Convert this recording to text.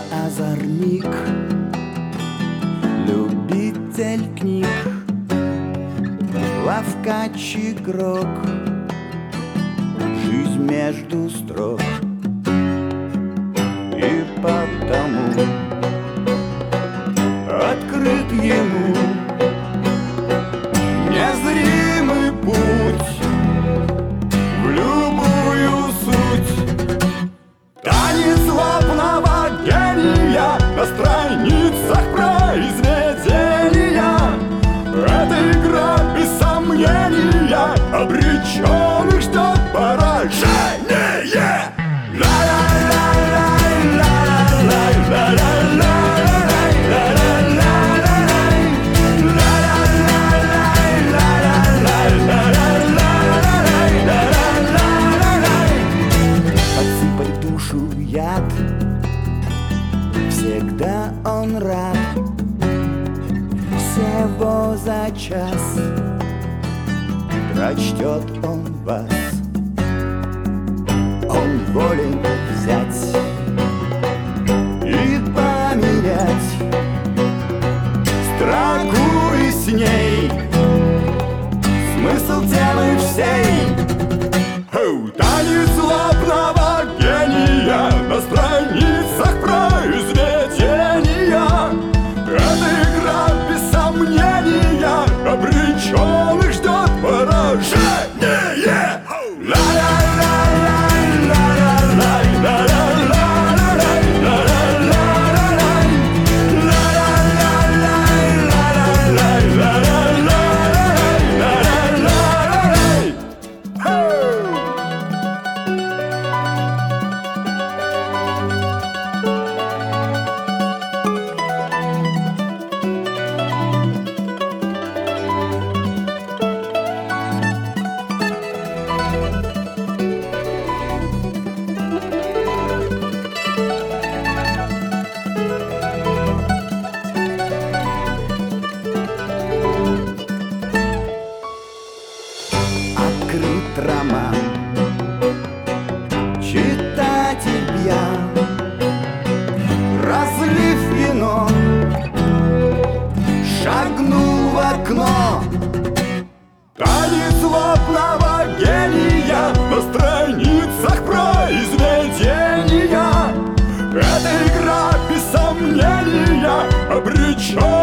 озорник, любитель книг, ловкач игрок, жизнь между строк. И потому открыт ему незримый путь в любую суть. Танец злобного гения на страницах произведения. Эта игра без сомнения обреченных ждет поражение. Подсыпать душу яд, всегда он рад. Всего за час прочтет он вас. Он волен взять и поменять строку и с ней смысл темы всей. Танец злобного гения на страницах произведения. Эта игра без сомнения обреченных ждет поражение. Открыт роман, читатель пьян, разлив вино, шагнул в окно. Танец злобного гения на страницах произведения. Эта игра без сомнения обречена.